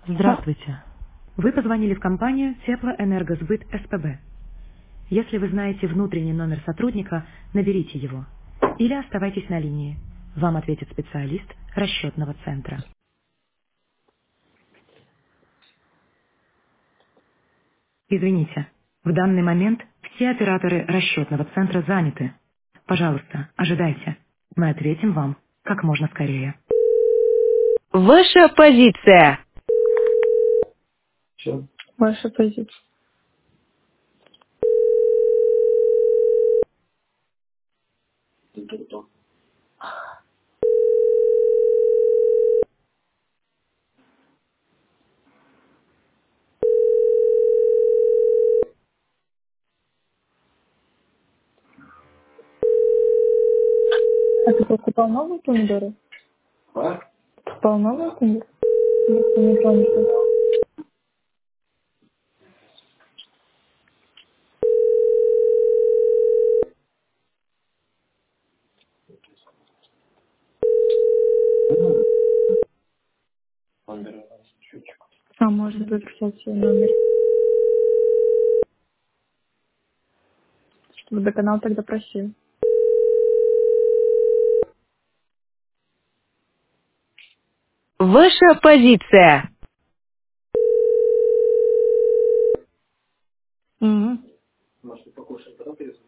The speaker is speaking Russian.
Здравствуйте. Вы позвонили в компанию Теплоэнергосбыт СПБ. Если вы знаете внутренний номер сотрудника, наберите его. Или оставайтесь на линии. Вам ответит специалист расчетного центра. Извините, в данный момент все операторы расчетного центра заняты. Пожалуйста, ожидайте. Мы ответим вам как можно скорее. Ваша позиция. Ваша позиция. А ты покупал новые помидоры? Покупал новые помидоры? Нет, ты не помнишь. А может записать свой номер. Чтобы доконал тогда просил. Ваша позиция. Угу.